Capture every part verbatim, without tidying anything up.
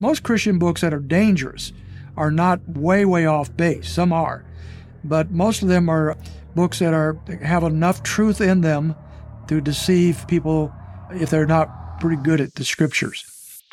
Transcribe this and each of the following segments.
Most Christian books that are dangerous are not way, way off base. Some are. But most of them are books that are have enough truth in them to deceive people if they're not pretty good at the Scriptures.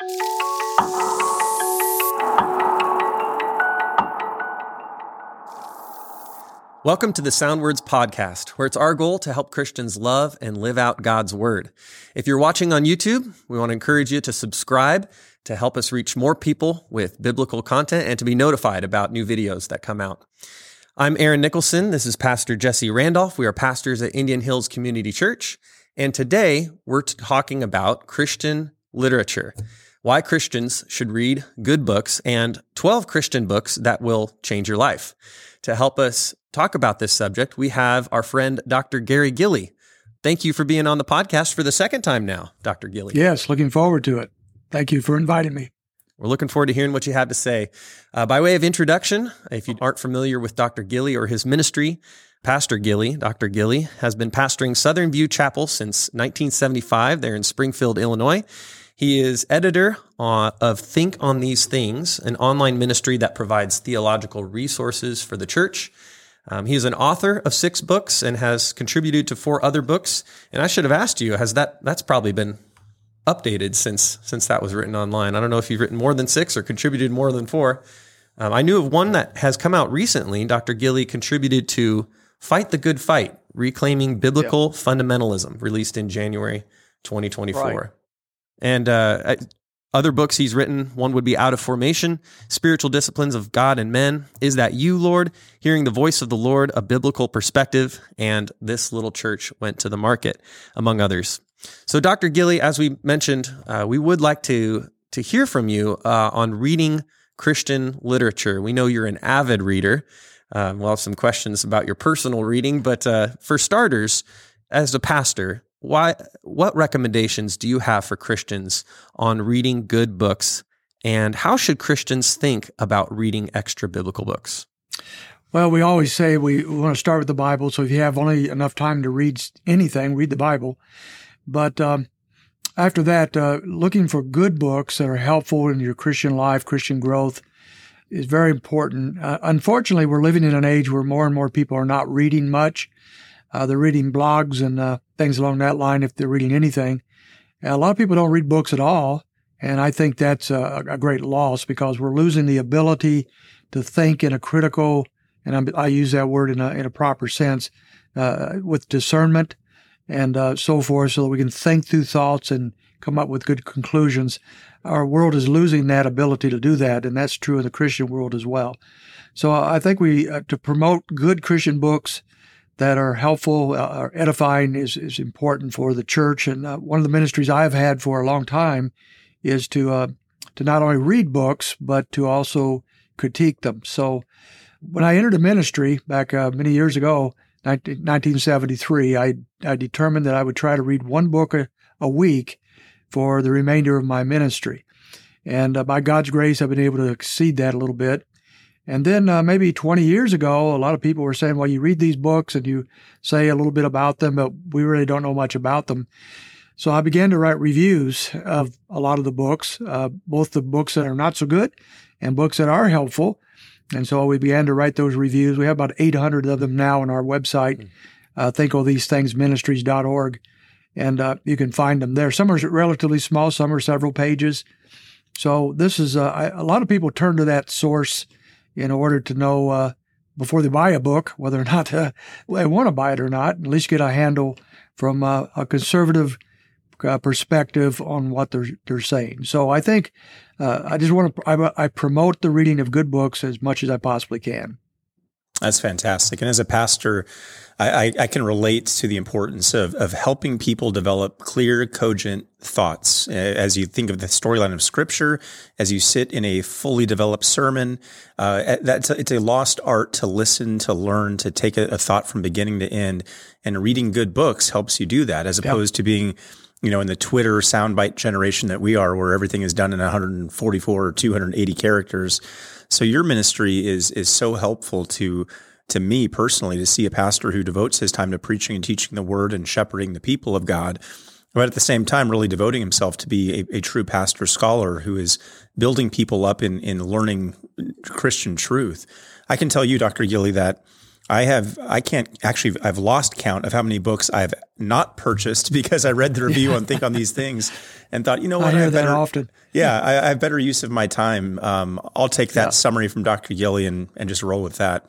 Welcome to the Sound Words Podcast, where it's our goal to help Christians love and live out God's Word. If you're watching on YouTube, we want to encourage you to subscribe to help us reach more people with biblical content and to be notified about new videos that come out. I'm Aaron Nicholson. This is Pastor Jesse Randolph. We are pastors at Indian Hills Community Church. And today we're talking about Christian literature, why Christians should read good books, and twelve Christian books that will change your life. To help us talk about this subject, we have our friend, Doctor Gary Gilley. Thank you for being on the podcast for the second time now, Doctor Gilley. Yes, looking forward to it. Thank you for inviting me. We're looking forward to hearing what you have to say. Uh, by way of introduction, if you aren't familiar with Doctor Gilley or his ministry, Pastor Gilley, Doctor Gilley, has been pastoring Southern View Chapel since nineteen seventy-five there in Springfield, Illinois. He is editor uh, of Think on These Things, an online ministry that provides theological resources for the church. Um, he is an author of six books and has contributed to four other books. And I should have asked you, has that that's probably been updated since since that was written online? I don't know if you've written more than six or contributed more than four. Um, I knew of one that has come out recently. Doctor Gilley contributed to Fight the Good Fight, Reclaiming Biblical yep. Fundamentalism, released in January twenty twenty-four. Right. And uh, other books he's written, one would be Out of Formation, Spiritual Disciplines of God and Men, Is That You, Lord? Hearing the Voice of the Lord, A Biblical Perspective, and This Little Church Went to the Market, among others. So Doctor Gilley, as we mentioned, uh, we would like to to hear from you uh, on reading Christian literature. We know you're an avid reader. Uh, we'll have some questions about your personal reading, but uh, for starters, as a pastor, why? What recommendations do you have for Christians on reading good books, and how should Christians think about reading extra biblical books? Well, we always say we want to start with the Bible, so if you have only enough time to read anything, read the Bible. But um, after that, uh, looking for good books that are helpful in your Christian life, Christian growth, is very important. Uh, unfortunately, we're living in an age where more and more people are not reading much. Uh, they're reading blogs and uh, things along that line, if they're reading anything. And a lot of people don't read books at all, and I think that's a, a great loss because we're losing the ability to think in a critical, and I'm, I use that word in a, in a proper sense, uh, with discernment and uh, so forth, so that we can think through thoughts and come up with good conclusions. Our world is losing that ability to do that, and that's true in the Christian world as well. So I think we, uh, to promote good Christian books that are helpful uh, or edifying is, is important for the church. And uh, one of the ministries I've had for a long time is to uh, to not only read books, but to also critique them. So when I entered the ministry back uh, many years ago, nineteen seventy-three, I, I determined that I would try to read one book a, a week for the remainder of my ministry. And uh, by God's grace, I've been able to exceed that a little bit. And then uh, maybe twenty years ago, a lot of people were saying, well, you read these books and you say a little bit about them, but we really don't know much about them. So I began to write reviews of a lot of the books, uh, both the books that are not so good and books that are helpful. And so we began to write those reviews. We have about eight hundred of them now on our website, uh, think o these things ministries dot org. And uh, you can find them there. Some are relatively small, some are several pages. So this is, uh, I, a lot of people turn to that source in order to know uh, before they buy a book whether or not uh, they want to buy it or not, at least get a handle from uh, a conservative uh, perspective on what they're they're saying. So I think uh, I just want to I, I promote the reading of good books as much as I possibly can. That's fantastic. And as a pastor, I, I, I can relate to the importance of, of helping people develop clear, cogent thoughts. As you think of the storyline of Scripture, as you sit in a fully developed sermon, uh, that's a, it's a lost art to listen, to learn, to take a, a thought from beginning to end. And reading good books helps you do that, as opposed yep. to being, you know, in the Twitter soundbite generation that we are, where everything is done in one hundred forty-four or two hundred eighty characters. So your ministry is is so helpful to to me personally, to see a pastor who devotes his time to preaching and teaching the word and shepherding the people of God. but at the same time, really devoting himself to be a, a true pastor scholar who is building people up in, in learning Christian truth. I can tell you, Doctor Gilley, that I have, I can't actually, I've lost count of how many books I've not purchased because I read the review on Think on These Things and thought, you know what? I hear have that better, often. Yeah, I, I have better use of my time. Um, I'll take that Yeah. summary from Doctor Gilley and, and just roll with that.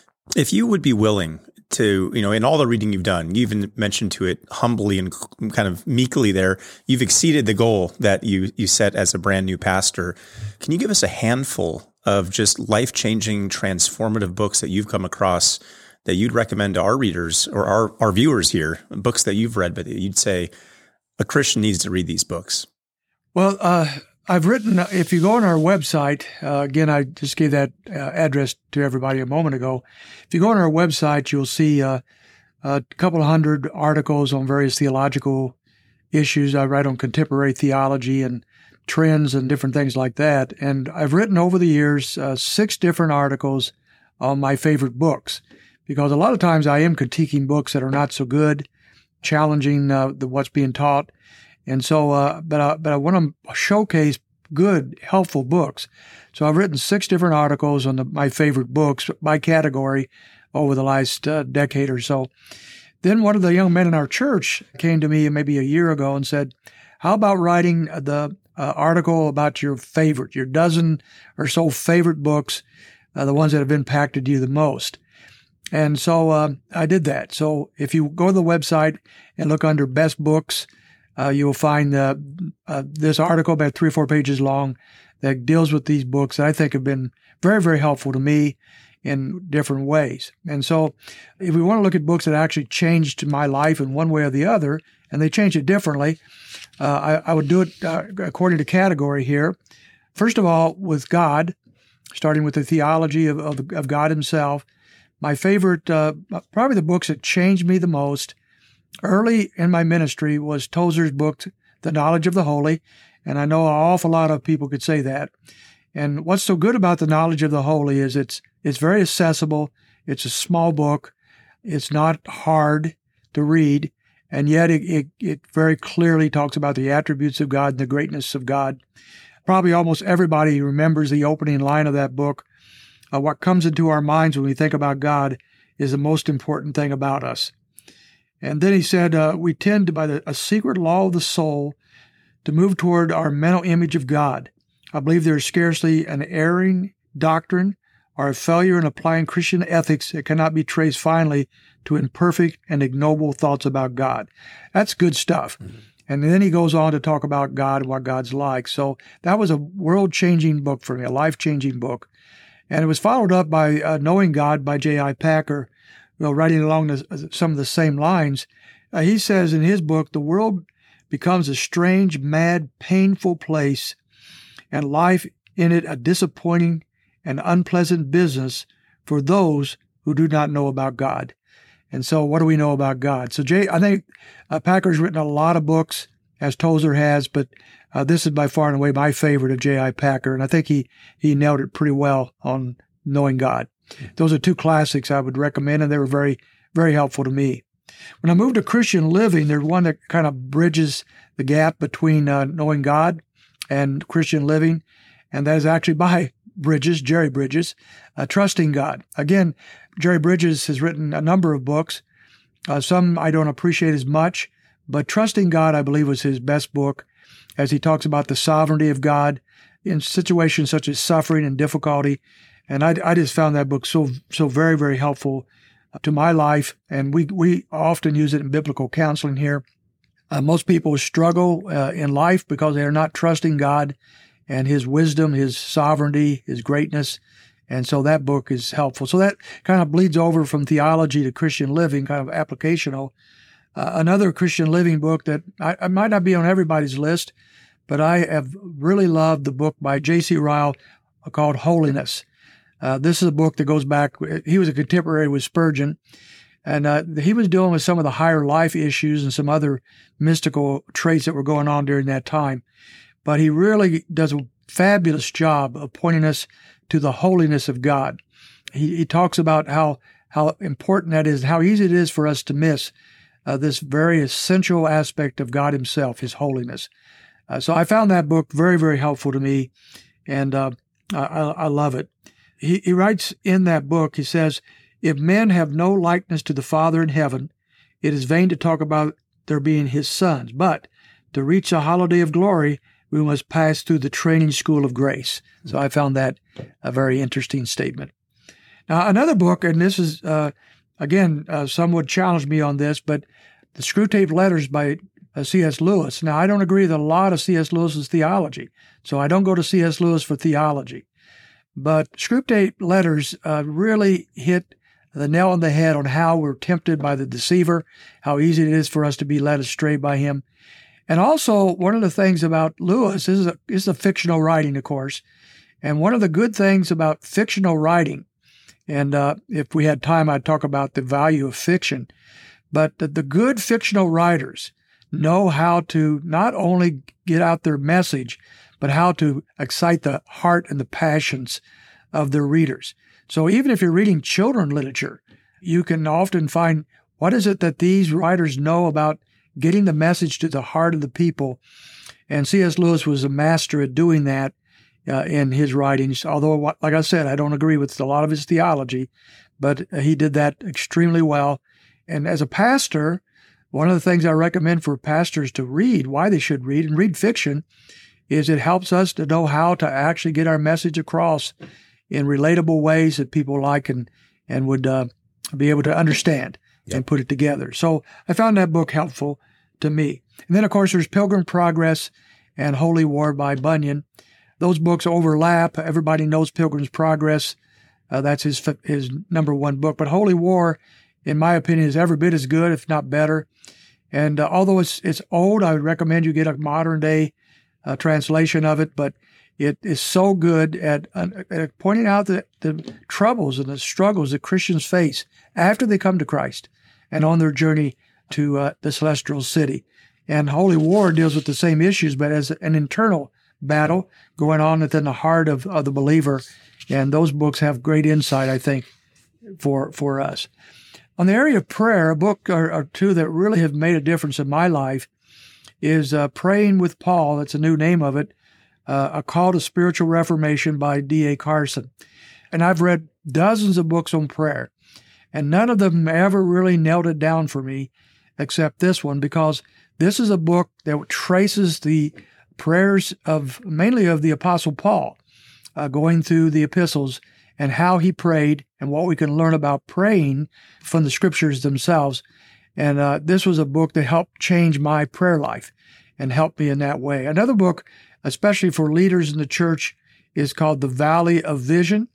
If you would be willing to, you know, in all the reading you've done, you even mentioned to it humbly and kind of meekly there, you've exceeded the goal that you you set as a brand new pastor. Can you give us a handful of just life-changing, transformative books that you've come across that you'd recommend to our readers or our, our viewers here, books that you've read, but you'd say a Christian needs to read these books? Well, uh, I've written, if you go on our website, uh, again, I just gave that uh, address to everybody a moment ago. If you go on our website, you'll see uh, a couple of hundred articles on various theological issues. I write on contemporary theology and trends and different things like that. And I've written over the years uh, six different articles on my favorite books, because a lot of times I am critiquing books that are not so good, challenging uh, the, what's being taught. And so, uh, but, I, but I want to showcase good, helpful books. So I've written six different articles on the, my favorite books by category over the last uh, decade or so. Then one of the young men in our church came to me maybe a year ago and said, how about writing the uh, article about your favorite, your dozen or so favorite books, uh, the ones that have impacted you the most? And so uh, I did that. So if you go to the website and look under best books, uh, you'll find uh, uh, this article about three or four pages long that deals with these books that I think have been very, very helpful to me in different ways. And so if we want to look at books that actually changed my life in one way or the other, and they changed it differently, uh, I, I would do it uh, according to category here. First of all, with God, starting with the theology of, of, of God himself. My favorite, uh, probably the books that changed me the most early in my ministry was Tozer's book, The Knowledge of the Holy. And I know an awful lot of people could say that. And what's so good about The Knowledge of the Holy is it's it's very accessible. It's a small book. It's not hard to read. And yet it, it, it very clearly talks about the attributes of God and the greatness of God. Probably almost everybody remembers the opening line of that book. Uh, what comes into our minds when we think about God is the most important thing about us. And then he said, uh, we tend to, by the, a secret law of the soul, to move toward our mental image of God. I believe there is scarcely an erring doctrine or a failure in applying Christian ethics that cannot be traced finally to imperfect and ignoble thoughts about God. That's good stuff. Mm-hmm. And then he goes on to talk about God and what God's like. So that was a world-changing book for me, a life-changing book. And it was followed up by uh, Knowing God by J I Packer, you know, writing along the, some of the same lines. Uh, he says in his book, the world becomes a strange, mad, painful place, and life in it a disappointing and unpleasant business for those who do not know about God. And so what do we know about God? So Jay, I think uh, Packer's written a lot of books, as Tozer has, but uh, this is by far and away my favorite of J I Packer, and I think he, he nailed it pretty well on Knowing God. Those are two classics I would recommend, and they were very, very helpful to me. When I moved to Christian Living, there's one that kind of bridges the gap between uh, Knowing God and Christian Living, and that is actually by Bridges, Jerry Bridges, uh, Trusting God. Again, Jerry Bridges has written a number of books. Uh, some I don't appreciate as much, but Trusting God, I believe, was his best book, as he talks about the sovereignty of God in situations such as suffering and difficulty. And I, I just found that book so so very, very helpful to my life. And we, we often use it in biblical counseling here. Uh, most people struggle uh, in life because they are not trusting God and his wisdom, his sovereignty, his greatness. And so that book is helpful. So that kind of bleeds over from theology to Christian living, kind of applicational. Uh, another Christian living book that I, I might not be on everybody's list, but I have really loved the book by J C Ryle called Holiness. Uh, this is a book that goes back, he was a contemporary with Spurgeon, and uh, he was dealing with some of the higher life issues and some other mystical traits that were going on during that time. But he really does a fabulous job of pointing us to the holiness of God. He, he talks about how how important that is, how easy it is for us to miss uh, this very essential aspect of God himself, his holiness. Uh, so I found that book very, very helpful to me, and uh, I, I love it. He, he writes in that book, he says, if men have no likeness to the Father in heaven, it is vain to talk about their being his sons. But to reach the holiday of glory, we must pass through the training school of grace. So I found that a very interesting statement. Now, another book, and this is, uh, again, uh, some would challenge me on this, but the Screwtape Letters by uh, C S Lewis. Now, I don't agree with a lot of C S Lewis's theology, so I don't go to C S Lewis for theology. But Screwtape Letters uh, really hit the nail on the head on how we're tempted by the deceiver, how easy it is for us to be led astray by him. And also, one of the things about Lewis this is a, this is a fictional writing, of course, and one of the good things about fictional writing, and uh, if we had time, I'd talk about the value of fiction, but the, the good fictional writers know how to not only get out their message, but how to excite the heart and the passions of their readers. So even if you're reading children literature, you can often find what is it that these writers know about getting the message to the heart of the people. And C S Lewis was a master at doing that uh, in his writings, although, like I said, I don't agree with a lot of his theology, but he did that extremely well. And as a pastor, one of the things I recommend for pastors to read, why they should read and read fiction, is it helps us to know how to actually get our message across in relatable ways that people like and, and would uh, be able to understand yep. and put it together. So I found that book helpful to me. And then, of course, there's Pilgrim Progress and Holy War by Bunyan. Those books overlap. Everybody knows Pilgrim's Progress. Uh, that's his his number one book. But Holy War, in my opinion, is every bit as good, if not better. And uh, although it's it's old, I would recommend you get a modern-day uh, translation of it. But it is so good at, uh, at pointing out the, the troubles and the struggles that Christians face after they come to Christ and on their journey to uh, the celestial city. And Holy War deals with the same issues, but as an internal battle going on within the heart of, of the believer. And those books have great insight, I think, for for us. On the area of prayer, a book or, or two that really have made a difference in my life is uh, Praying with Paul. That's a new name of it. Uh, A Call to Spiritual Reformation by D A Carson. And I've read dozens of books on prayer, and none of them ever really nailed it down for me except this one, because this is a book that traces the prayers of mainly of the Apostle Paul, uh, going through the epistles and how he prayed and what we can learn about praying from the scriptures themselves. And uh, this was a book that helped change my prayer life and helped me in that way. Another book, especially for leaders in the church, is called The Valley of Vision.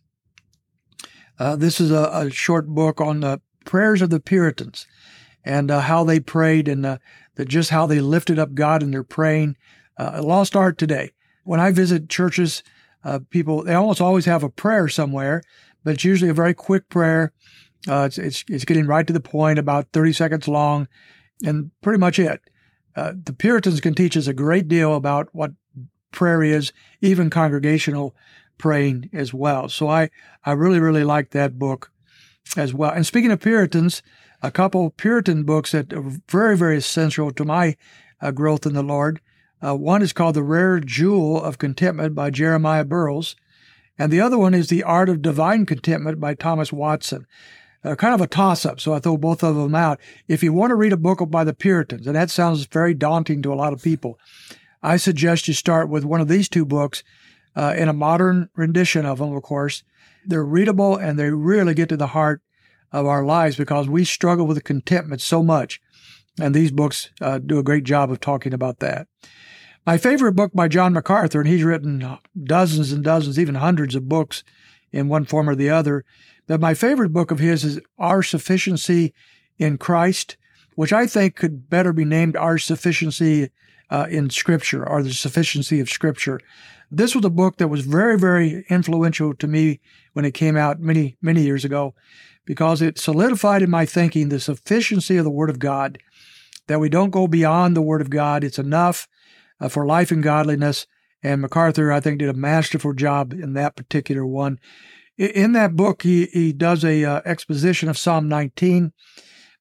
Uh, this is a, a short book on the prayers of the Puritans and uh, how they prayed and uh, the, just how they lifted up God in their praying. Uh, a lost art today. When I visit churches, uh, people, they almost always have a prayer somewhere, but it's usually a very quick prayer. Uh, it's, it's, it's getting right to the point, about thirty seconds long, and pretty much it. Uh, the Puritans can teach us a great deal about what prayer is, even congregational praying as well. So I, I really, really like that book as well. And speaking of Puritans, a couple Puritan books that are very, very essential to my uh, growth in the Lord. Uh, one is called The Rare Jewel of Contentment by Jeremiah Burroughs, and the other one is The Art of Divine Contentment by Thomas Watson. Uh, kind of a toss-up, so I throw both of them out. If you want to read a book by the Puritans, and that sounds very daunting to a lot of people, I suggest you start with one of these two books uh, in a modern rendition of them, of course. They're readable, and they really get to the heart of our lives because we struggle with contentment so much, and these books uh, do a great job of talking about that. My favorite book by John MacArthur, and he's written dozens and dozens, even hundreds of books in one form or the other, but my favorite book of his is Our Sufficiency in Christ, which I think could better be named Our Sufficiency uh, in Scripture, or the Sufficiency of Scripture. This was a book that was very, very influential to me when it came out many, many years ago, because it solidified in my thinking the sufficiency of the Word of God, that we don't go beyond the Word of God. It's enough uh, for life and godliness. And MacArthur, I think, did a masterful job in that particular one. In that book, he, he does a uh, exposition of Psalm nineteen.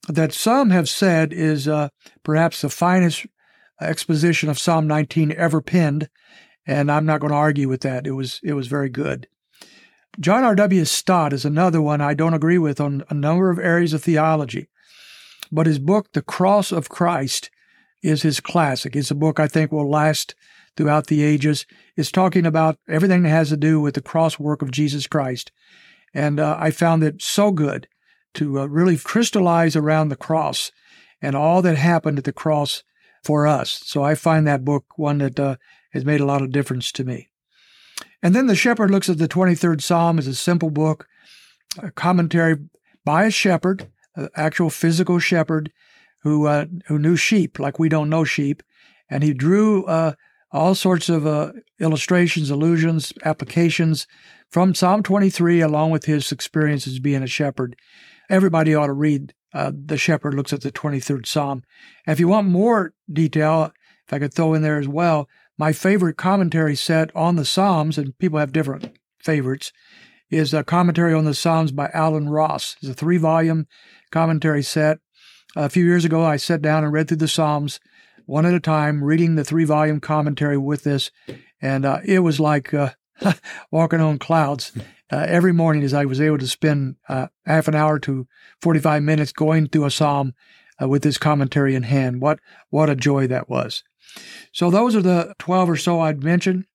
that some have said is uh, perhaps the finest exposition of Psalm nineteen ever penned, and I'm not going to argue with that. It was it was very good. John R W. Stott is another one I don't agree with on a number of areas of theology, but his book, The Cross of Christ, is his classic. It's a book I think will last throughout the ages. It's talking about everything that has to do with the cross work of Jesus Christ, and uh, I found it so good to uh, really crystallize around the cross and all that happened at the cross for us. So I find that book one that uh, has made a lot of difference to me. And then The Shepherd Looks at the twenty-third Psalm is a simple book, a commentary by a shepherd, an actual physical shepherd who uh, who knew sheep like we don't know sheep. And he drew uh, all sorts of uh, illustrations, allusions, applications from Psalm twenty-three along with his experiences being a shepherd. Everybody ought to read uh, The Shepherd Looks at the twenty-third Psalm. And if you want more detail, if I could throw in there as well, my favorite commentary set on the Psalms, and people have different favorites, is a commentary on the Psalms by Alan Ross. It's a three-volume commentary set. A few years ago, I sat down and read through the Psalms one at a time, reading the three-volume commentary with this, and uh, it was like uh, walking on clouds. Uh, every morning as I was able to spend uh, half an hour to forty-five minutes going through a psalm uh, with this commentary in hand. What what a joy that was. So those are the twelve or so I'd mentioned.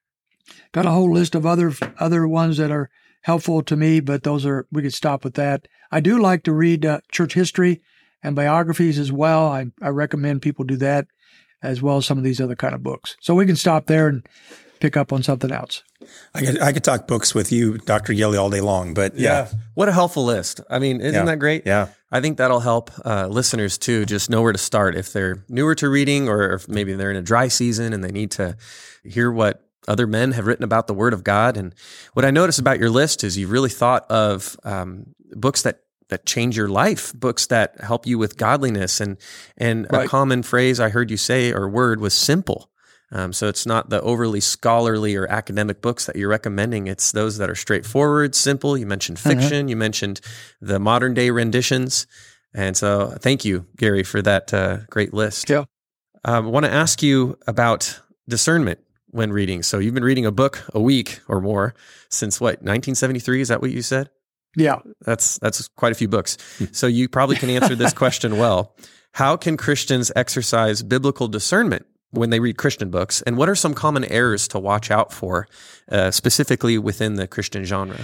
Got a whole list of other other ones that are helpful to me, but those are, we could stop with that. I do like to read uh, church history and biographies as well. I, I recommend people do that as well as some of these other kind of books. So we can stop there and pick up on something else. I could I could talk books with you, Doctor Gilley, all day long, but yeah. yeah. What a helpful list. I mean, isn't yeah. that great? Yeah. I think that'll help uh, listeners too, just know where to start if they're newer to reading, or if maybe they're in a dry season and they need to hear what other men have written about the Word of God. And what I notice about your list is you really thought of um, books that that change your life, books that help you with godliness. And and Right. a common phrase I heard you say or word was simple. Um, so it's not the overly scholarly or academic books that you're recommending. It's those that are straightforward, simple. You mentioned fiction. Mm-hmm. You mentioned the modern day renditions. And so thank you, Gary, for that uh, great list. Yeah. Um, I want to ask you about discernment when reading. So you've been reading a book a week or more since what, nineteen seventy-three? Is that what you said? Yeah. That's, that's quite a few books. So you probably can answer this question well. How can Christians exercise biblical discernment when they read Christian books, and what are some common errors to watch out for, uh, specifically within the Christian genre?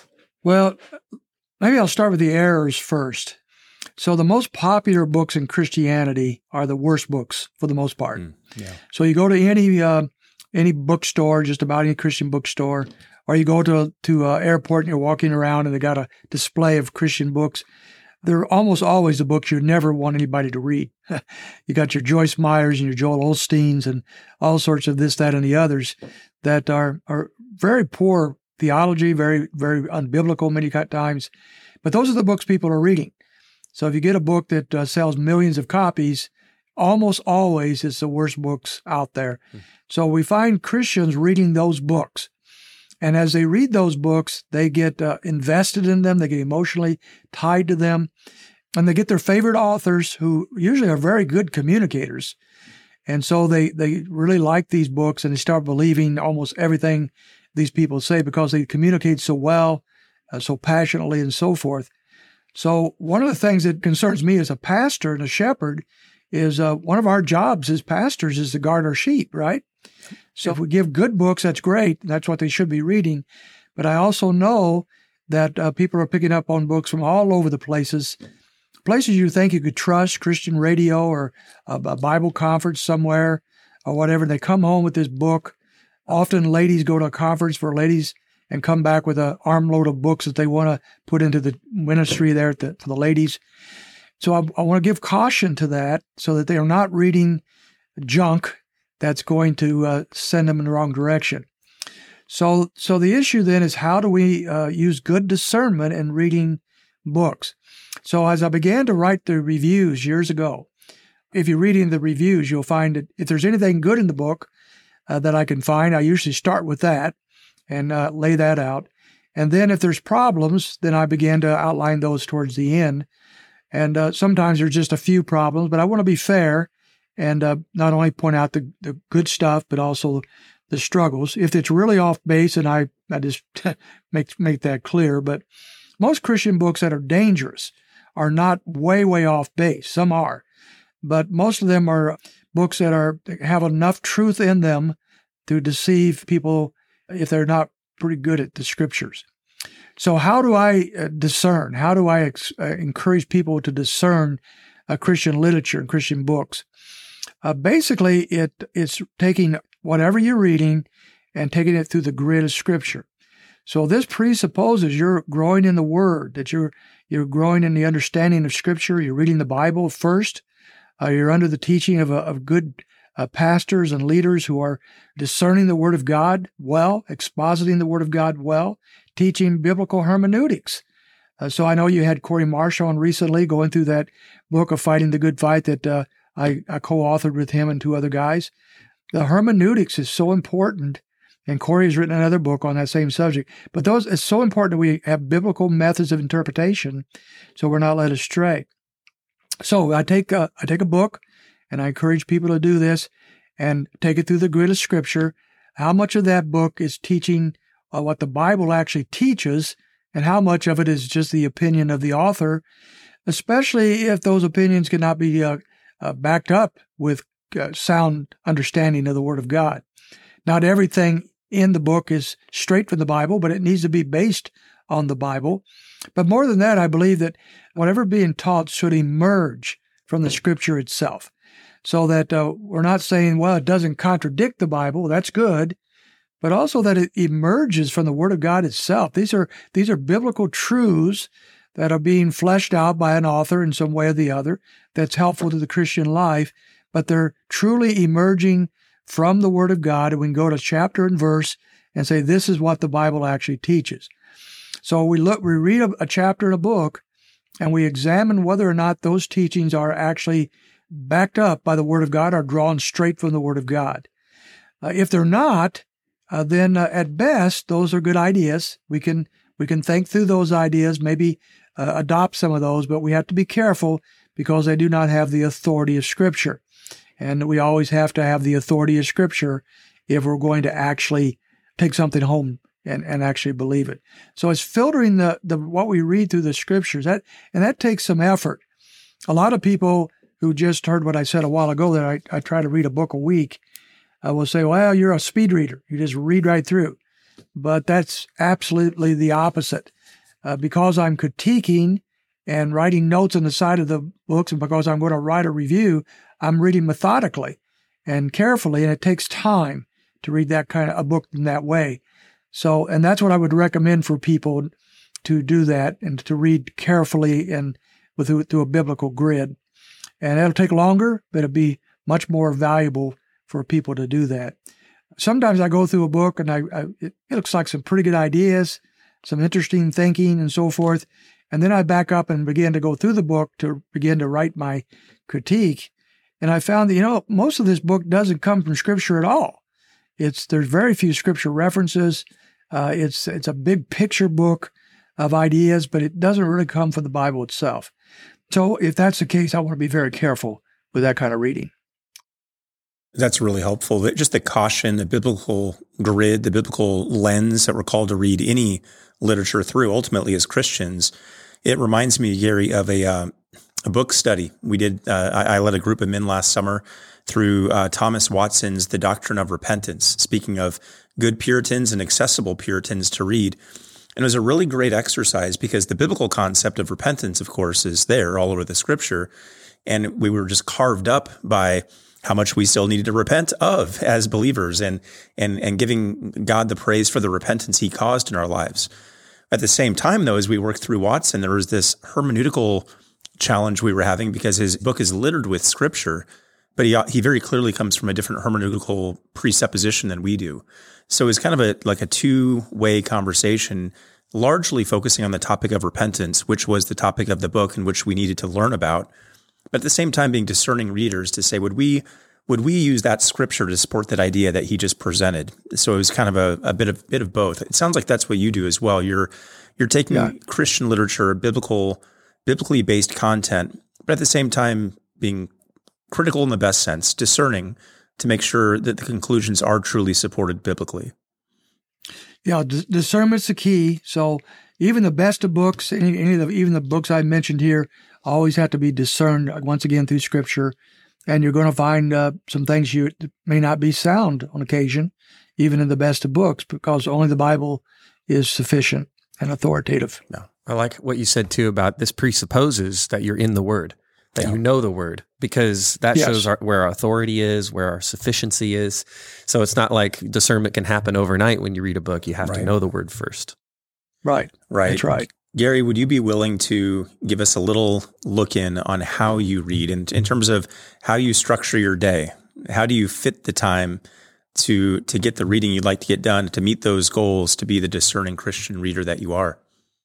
Well, maybe I'll start with the errors first. So the most popular books in Christianity are the worst books for the most part. Mm, yeah. So you go to any uh, any bookstore, just about any Christian bookstore, or you go to to uh, airport and you're walking around and they got a display of Christian books. They're almost always the books you never want anybody to read. You got your Joyce Meyers and your Joel Osteens and all sorts of this, that, and the others that are are very poor theology, very, very unbiblical many times. But those are the books people are reading. So if you get a book that uh, sells millions of copies, almost always it's the worst books out there. Mm. So we find Christians reading those books. And as they read those books, they get uh, invested in them, they get emotionally tied to them, and they get their favorite authors who usually are very good communicators. And so they, they really like these books, and they start believing almost everything these people say because they communicate so well, uh, so passionately, and so forth. So one of the things that concerns me as a pastor and a shepherd is uh, one of our jobs as pastors is to guard our sheep, right? So if we give good books, that's great. That's what they should be reading. But I also know that uh, people are picking up on books from all over the places, places you think you could trust, Christian radio or a, a Bible conference somewhere or whatever. They come home with this book. Often ladies go to a conference for ladies and come back with an armload of books that they want to put into the ministry there the, for the ladies. So I, I want to give caution to that so that they are not reading junk that's going to uh, send them in the wrong direction. So so the issue then is how do we uh, use good discernment in reading books? So as I began to write the reviews years ago, if you're reading the reviews, you'll find that if there's anything good in the book uh, that I can find, I usually start with that and uh, lay that out. And then if there's problems, then I began to outline those towards the end. And uh, sometimes there's just a few problems, but I want to be fair and uh, not only point out the, the good stuff, but also the struggles. If it's really off base, and I, I just make, make that clear, but most Christian books that are dangerous are not way, way off base. Some are, but most of them are books that are have enough truth in them to deceive people if they're not pretty good at the scriptures. So how do I uh, discern? How do I ex- uh, encourage people to discern uh, Christian literature and Christian books? Uh, basically, it it's taking whatever you're reading and taking it through the grid of Scripture. So this presupposes you're growing in the Word, that you're you're growing in the understanding of Scripture. You're reading the Bible first. Uh, you're under the teaching of, a, of good uh, pastors and leaders who are discerning the Word of God well, expositing the Word of God well, teaching biblical hermeneutics. Uh, so I know you had Corey Marshall on recently going through that book of Fighting the Good Fight that uh, I, I co-authored with him and two other guys. The hermeneutics is so important, and Corey has written another book on that same subject. But those it's so important that we have biblical methods of interpretation so we're not led astray. So I take a, I take a book, and I encourage people to do this and take it through the grid of Scripture. How much of that book is teaching uh, what the Bible actually teaches, and how much of it is just the opinion of the author, especially if those opinions cannot be uh, uh, backed up with uh, sound understanding of the Word of God. Not everything in the book is straight from the Bible, but it needs to be based on the Bible. But more than that, I believe that whatever being taught should emerge from the Scripture itself, so that uh, we're not saying, well, it doesn't contradict the Bible. That's good. But also that it emerges from the Word of God itself. These are these are biblical truths that are being fleshed out by an author in some way or the other that's helpful to the Christian life, but they're truly emerging from the Word of God, and we can go to chapter and verse and say, this is what the Bible actually teaches. So we look, we read a, a chapter in a book, and we examine whether or not those teachings are actually backed up by the Word of God or drawn straight from the Word of God. Uh, if they're not, Uh, then uh, at best, those are good ideas. We can we can think through those ideas, maybe uh, adopt some of those, but we have to be careful because they do not have the authority of Scripture. And we always have to have the authority of Scripture if we're going to actually take something home and, and actually believe it. So it's filtering the, the what we read through the Scriptures, that and that takes some effort. A lot of people who just heard what I said a while ago, that I, I try to read a book a week, I will say, well, you're a speed reader. You just read right through. But that's absolutely the opposite. Uh, because I'm critiquing and writing notes on the side of the books, and because I'm going to write a review, I'm reading methodically and carefully, and it takes time to read that kind of a book in that way. So, and that's what I would recommend for people to do that and to read carefully and with through a biblical grid. And it'll take longer, but it'll be much more valuable for people to do that. Sometimes I go through a book and I, I it, it looks like some pretty good ideas, some interesting thinking and so forth. And then I back up and begin to go through the book to begin to write my critique. And I found that, you know, most of this book doesn't come from Scripture at all. It's, there's very few Scripture references. Uh, it's, it's a big picture book of ideas, but it doesn't really come from the Bible itself. So if that's the case, I want to be very careful with that kind of reading. That's really helpful. Just the caution, the biblical grid, the biblical lens that we're called to read any literature through, ultimately as Christians. It reminds me, Gary, of a uh, a book study we did. Uh, I, I led a group of men last summer through uh, Thomas Watson's The Doctrine of Repentance, speaking of good Puritans and accessible Puritans to read. And it was a really great exercise because the biblical concept of repentance, of course, is there all over the Scripture. And we were just carved up by how much we still needed to repent of as believers, and and and giving God the praise for the repentance He caused in our lives. At the same time, though, as we worked through Watson, there was this hermeneutical challenge we were having because his book is littered with Scripture, but he he very clearly comes from a different hermeneutical presupposition than we do. So it's kind of a like a two-way conversation, largely focusing on the topic of repentance, which was the topic of the book and which we needed to learn about. But at the same time, being discerning readers to say, would we would we use that Scripture to support that idea that he just presented? So it was kind of a, a bit of bit of both. It sounds like that's what you do as well. You're you're taking yeah. Christian literature, biblical biblically based content, but at the same time being critical in the best sense, discerning to make sure that the conclusions are truly supported biblically. Yeah, d- discernment's the key. So even the best of books, any, any of the, even the books I mentioned here, always have to be discerned once again through Scripture. And you're going to find uh, some things you that may not be sound on occasion, even in the best of books, because only the Bible is sufficient and authoritative. No. I like what you said too about this presupposes that you're in the Word, that yeah. you know the Word, because that yes. shows our, where our authority is, where our sufficiency is. So it's not like discernment can happen overnight when you read a book. You have right. to know the Word first. Right. Right. That's right. Gary, would you be willing to give us a little look in on how you read in, in terms of how you structure your day? How do you fit the time to to get the reading you'd like to get done, to meet those goals, to be the discerning Christian reader that you are?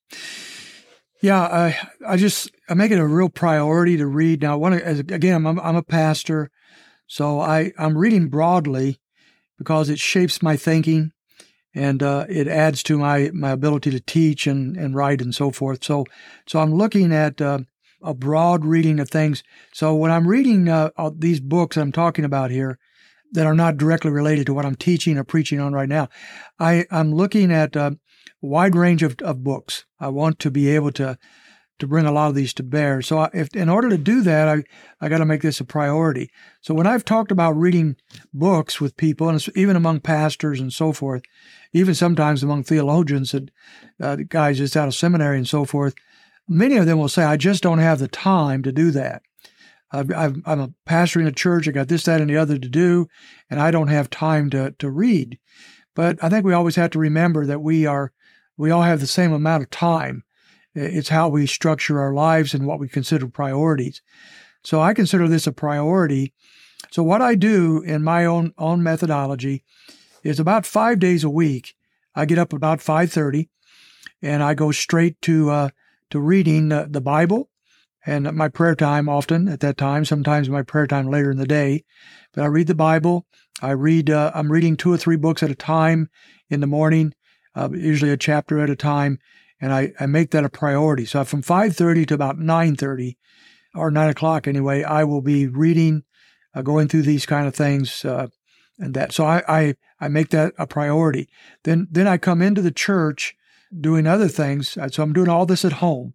Yeah, I I just I make it a real priority to read. Now, one as again, I'm I'm a pastor, so I I'm reading broadly because it shapes my thinking. And uh, it adds to my, my ability to teach and, and write and so forth. So so I'm looking at uh, a broad reading of things. So when I'm reading uh, these books I'm talking about here that are not directly related to what I'm teaching or preaching on right now, I, I'm looking at uh, a wide range of, of books. I want to be able to to bring a lot of these to bear. So if in order to do that, I, I got to make this a priority. So when I've talked about reading books with people, and even among pastors and so forth, even sometimes among theologians and uh, guys just out of seminary and so forth, many of them will say, I just don't have the time to do that. I've, I've, I'm a pastor in a church. I got this, that, and the other to do, and I don't have time to, to read. But I think we always have to remember that we are, we all have the same amount of time. It's how we structure our lives and what we consider priorities. So I consider this a priority. So what I do in my own own methodology is about five days a week. I get up about five thirty, and I go straight to uh, to reading uh, the Bible and my prayer time often at that time. Sometimes my prayer time later in the day. But I read the Bible. I read. Uh, I'm reading two or three books at a time in the morning, uh, usually a chapter at a time. And I, I make that a priority. So from five thirty to about nine thirty, or nine o'clock anyway, I will be reading, uh, going through these kind of things, uh, and that. So I, I I make that a priority. Then then I come into the church doing other things. So I'm doing all this at home.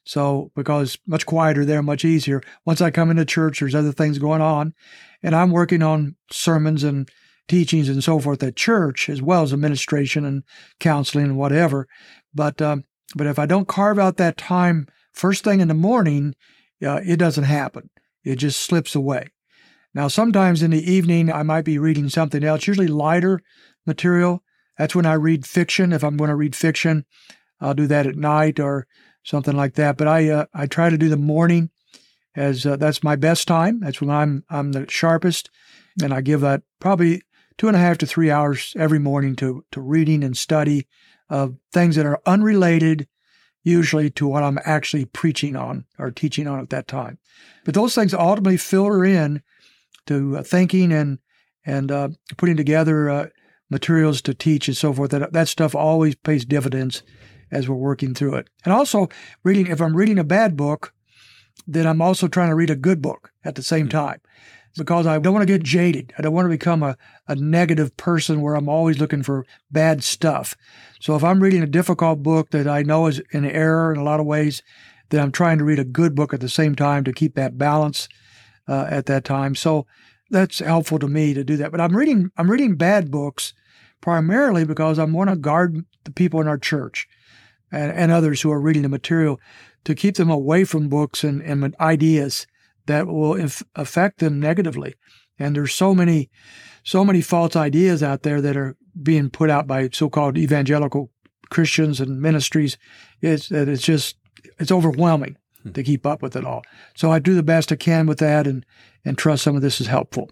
So because much quieter there, much easier. Once I come into church, there's other things going on, and I'm working on sermons and teachings and so forth at church, as well as administration and counseling and whatever. But um, But if I don't carve out that time first thing in the morning, uh, it doesn't happen. It just slips away. Now, sometimes in the evening, I might be reading something else, usually lighter material. That's when I read fiction. If I'm going to read fiction, I'll do that at night or something like that. But I uh, I try to do the morning as uh, that's my best time. That's when I'm I'm the sharpest, and I give that probably two and a half to three hours every morning to to reading and study of things that are unrelated, usually to what I'm actually preaching on or teaching on at that time. But those things ultimately filter in to uh, thinking and and uh, putting together uh, materials to teach and so forth. That that stuff always pays dividends as we're working through it. And also reading, if I'm reading a bad book, then I'm also trying to read a good book at the same time, because I don't want to get jaded. I don't want to become a, a negative person where I'm always looking for bad stuff. So if I'm reading a difficult book that I know is in error in a lot of ways, then I'm trying to read a good book at the same time to keep that balance uh, at that time. So that's helpful to me to do that. But I'm reading I'm reading bad books primarily because I want to guard the people in our church and, and others who are reading the material, to keep them away from books and, and ideas that will inf- affect them negatively. And there's so many, so many false ideas out there that are being put out by so-called evangelical Christians and ministries. It's that it's just, it's overwhelming hmm. to keep up with it all. So I do the best I can with that, and, and trust some of this is helpful.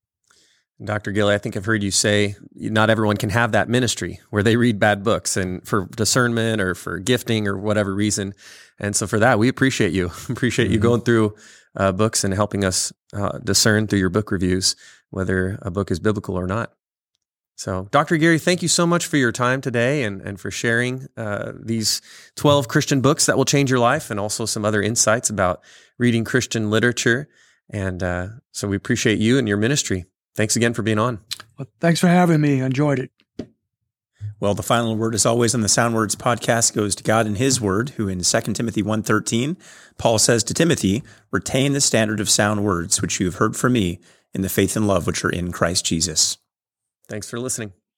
Doctor Gilley, I think I've heard you say not everyone can have that ministry where they read bad books and for discernment or for gifting or whatever reason. And so for that, we appreciate you. appreciate mm-hmm. you going through uh, books and helping us uh, discern through your book reviews whether a book is biblical or not. So, Doctor Gary, thank you so much for your time today and, and for sharing uh, these twelve Christian books that will change your life and also some other insights about reading Christian literature. And uh, so we appreciate you and your ministry. Thanks again for being on. Well, thanks for having me. I enjoyed it. Well, the final word, as always, on the Sound Words podcast goes to God and His Word, who in Second Timothy one thirteen, Paul says to Timothy, retain the standard of sound words, which you have heard from me in the faith and love which are in Christ Jesus. Thanks for listening.